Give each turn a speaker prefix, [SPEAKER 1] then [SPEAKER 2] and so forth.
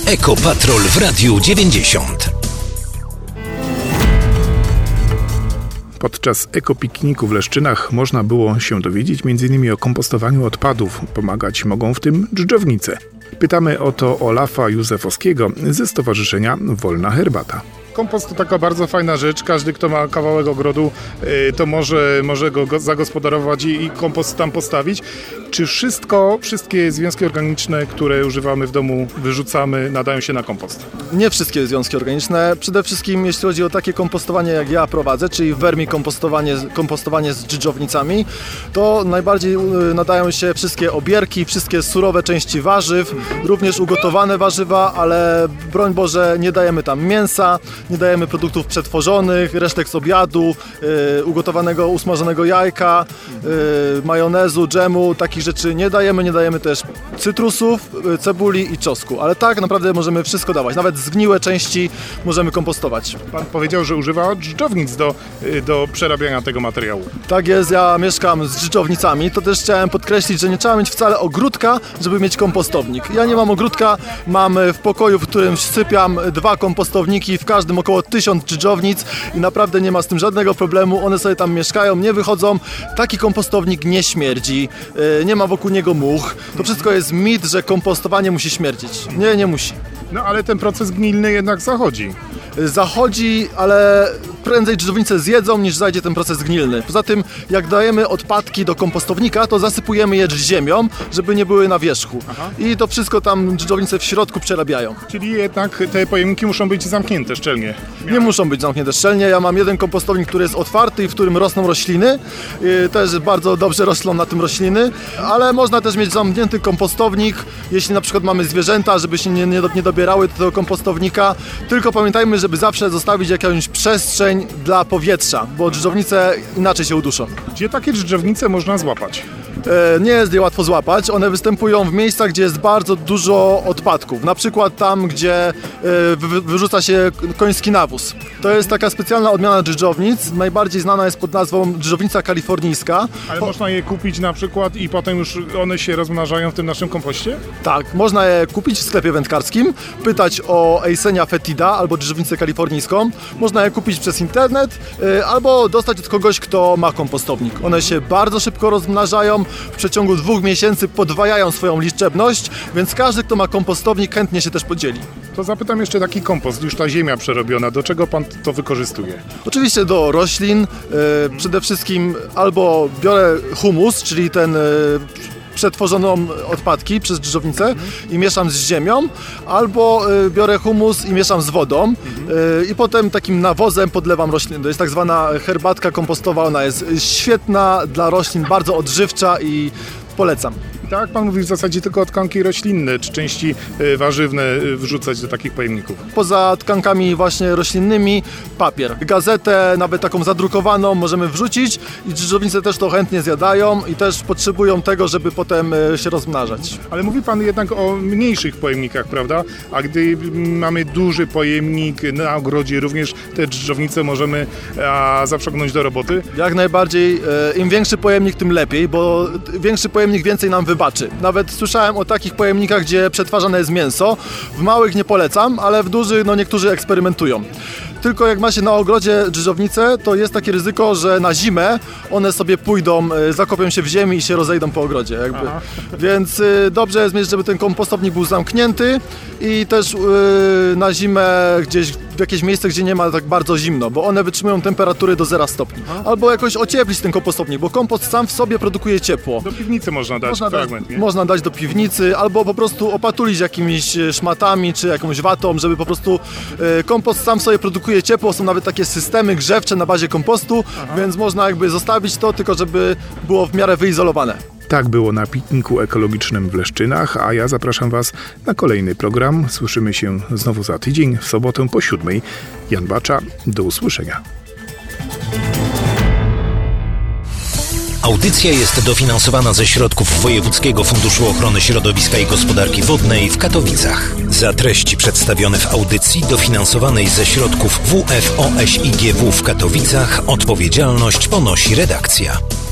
[SPEAKER 1] Ekopatrol w Radiu 90.
[SPEAKER 2] Podczas ekopikniku w Leszczynach można było się dowiedzieć m.in. o kompostowaniu odpadów. Pomagać mogą w tym dżdżownice. Pytamy o to Olafa Józefowskiego ze Stowarzyszenia Wolna Herbata.
[SPEAKER 3] Kompost to taka bardzo fajna rzecz. Każdy, kto ma kawałek ogrodu, to może go zagospodarować i kompost tam postawić. Czy wszystkie związki organiczne, które używamy w domu, wyrzucamy, nadają się na kompost?
[SPEAKER 4] Nie wszystkie związki organiczne. Przede wszystkim jeśli chodzi o takie kompostowanie, jak ja prowadzę, czyli kompostowanie z dżdżownicami, to najbardziej nadają się wszystkie obierki, wszystkie surowe części warzyw, również ugotowane warzywa, ale broń Boże, nie dajemy tam mięsa, nie dajemy produktów przetworzonych, resztek z obiadu, ugotowanego, usmażonego jajka, majonezu, dżemu, takich rzeczy nie dajemy. Nie dajemy też cytrusów, cebuli i czosnku, ale tak naprawdę możemy wszystko dawać, nawet zgniłe części możemy kompostować.
[SPEAKER 3] Pan powiedział, że używa dżdżownic do przerabiania tego materiału.
[SPEAKER 4] Tak jest, ja mieszkam z dżdżownicami, to też chciałem podkreślić, że nie trzeba mieć wcale ogródka, żeby mieć kompostownik. Ja nie mam ogródka, mam w pokoju, w którym sypiam 2 kompostowniki, w każdym około 1000 dżdżownic i naprawdę nie ma z tym żadnego problemu, one sobie tam mieszkają, nie wychodzą, taki kompostownik nie śmierdzi, nie ma wokół niego much, to wszystko jest mit, że kompostowanie musi śmierdzić. Nie musi.
[SPEAKER 3] No ale ten proces gnilny jednak
[SPEAKER 4] Zachodzi, ale prędzej dżdżownice zjedzą, niż zajdzie ten proces gnilny. Poza tym, jak dajemy odpadki do kompostownika, to zasypujemy je ziemią, żeby nie były na wierzchu. I to wszystko tam dżdżownice w środku przerabiają.
[SPEAKER 3] Czyli jednak te pojemniki muszą być zamknięte szczelnie?
[SPEAKER 4] Nie muszą być zamknięte szczelnie. Ja mam jeden kompostownik, który jest otwarty i w którym rosną rośliny. Też bardzo dobrze rosną na tym rośliny, ale można też mieć zamknięty kompostownik, jeśli na przykład mamy zwierzęta, żeby się nie dobierały do tego kompostownika. Tylko pamiętajmy, żeby zawsze zostawić jakąś przestrzeń dla powietrza, bo dżdżownice inaczej się uduszą.
[SPEAKER 3] Gdzie takie dżdżownice można złapać?
[SPEAKER 4] Nie jest je łatwo złapać. One występują w miejscach, gdzie jest bardzo dużo odpadków. Na przykład tam, gdzie wyrzuca się koński nawóz. To jest taka specjalna odmiana dżdżownic. Najbardziej znana jest pod nazwą dżdżownica kalifornijska.
[SPEAKER 3] Ale można je kupić na przykład i potem już one się rozmnażają w tym naszym kompoście?
[SPEAKER 4] Tak, można je kupić w sklepie wędkarskim, pytać o Eisenia fetida albo dżdżownicę kalifornijską. Można je kupić przez internet albo dostać od kogoś, kto ma kompostownik. One się bardzo szybko rozmnażają. W przeciągu 2 miesięcy podwajają swoją liczebność, więc każdy, kto ma kompostownik, chętnie się też podzieli.
[SPEAKER 3] To zapytam jeszcze taki kompost, już ta ziemia przerobiona, do czego pan to wykorzystuje?
[SPEAKER 4] Oczywiście do roślin, przede wszystkim albo biorę humus, czyli ten przetworzoną odpadki przez dżdżownicę i mieszam z ziemią, albo biorę humus i mieszam z wodą i potem takim nawozem podlewam rośliny. To jest tak zwana herbatka kompostowa, ona jest świetna dla roślin, bardzo odżywcza i polecam.
[SPEAKER 3] Tak jak pan mówi, w zasadzie tylko tkanki roślinne czy części warzywne wrzucać do takich pojemników.
[SPEAKER 4] Poza tkankami właśnie roślinnymi, papier. Gazetę, nawet taką zadrukowaną możemy wrzucić i dżdżownice też to chętnie zjadają i też potrzebują tego, żeby potem się rozmnażać.
[SPEAKER 3] Ale mówi pan jednak o mniejszych pojemnikach, prawda? A gdy mamy duży pojemnik na ogrodzie, również te dżdżownice możemy zaprzągnąć do roboty?
[SPEAKER 4] Jak najbardziej. Im większy pojemnik, tym lepiej, bo większy pojemnik więcej nam wybaczy. Nawet słyszałem o takich pojemnikach, gdzie przetwarzane jest mięso. W małych nie polecam, ale w dużych niektórzy eksperymentują. Tylko jak ma się na ogrodzie dżdżownice, to jest takie ryzyko, że na zimę one sobie pójdą, zakopią się w ziemi i się rozejdą po ogrodzie. Więc dobrze jest mieć, żeby ten kompostownik był zamknięty i też na zimę gdzieś w jakieś miejsce, gdzie nie ma tak bardzo zimno, bo one wytrzymują temperatury do 0 stopni. Albo jakoś ocieplić ten kompostownik, bo kompost sam w sobie produkuje ciepło.
[SPEAKER 3] Do piwnicy można dać fragment, nie?
[SPEAKER 4] Można dać do piwnicy, albo po prostu opatulić jakimiś szmatami, czy jakąś watą, żeby po prostu kompost sam w sobie produkuje ciepło. Są nawet takie systemy grzewcze na bazie kompostu, więc można jakby zostawić to, tylko żeby było w miarę wyizolowane.
[SPEAKER 2] Tak było na pikniku ekologicznym w Leszczynach, a ja zapraszam Was na kolejny program. Słyszymy się znowu za tydzień, w sobotę po 7:00. Jan Bacza, do usłyszenia.
[SPEAKER 1] Audycja jest dofinansowana ze środków Wojewódzkiego Funduszu Ochrony Środowiska i Gospodarki Wodnej w Katowicach. Za treści przedstawione w audycji dofinansowanej ze środków WFOŚiGW w Katowicach odpowiedzialność ponosi redakcja.